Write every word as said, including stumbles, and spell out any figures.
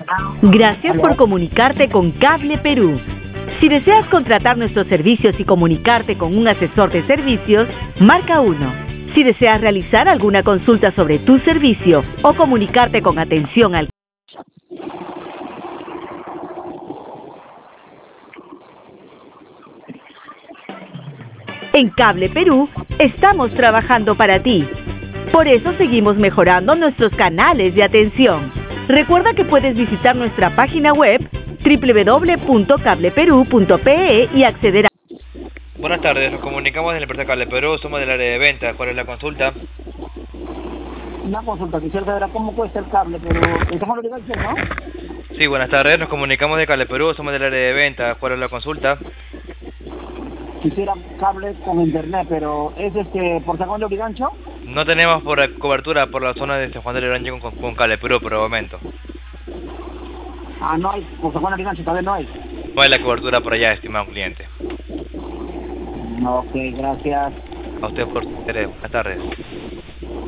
Gracias por comunicarte con Cable Perú. Si deseas contratar nuestros servicios y comunicarte con un asesor de servicios, marca uno. Si deseas realizar alguna consulta sobre tu servicio o comunicarte con atención al En Cable Perú, estamos trabajando para ti. Por eso seguimos mejorando nuestros canales de atención. Recuerda que puedes visitar nuestra página web doble u doble u doble u punto cable perú punto pe e y acceder a... Buenas tardes, nos comunicamos de la empresa Cable Perú, somos del área de ventas. ¿Cuál es la consulta? Una consulta, quisiera saber cómo cuesta el cable, pero estamos en la ¿no? Sí, buenas tardes, nos comunicamos de Cable Perú, somos del área de ventas. ¿Cuál es la consulta? Quisiera cable con internet, pero ¿es este por San Juan de Lurigancho? No tenemos por cobertura por la zona de San Juan de Lurigancho con, con Cable Perú por el momento. Ah, no hay, por San Juan de Lurigancho todavía no hay. No hay la cobertura por allá, estimado cliente. Ok, gracias. A usted por su interés. Buenas tardes.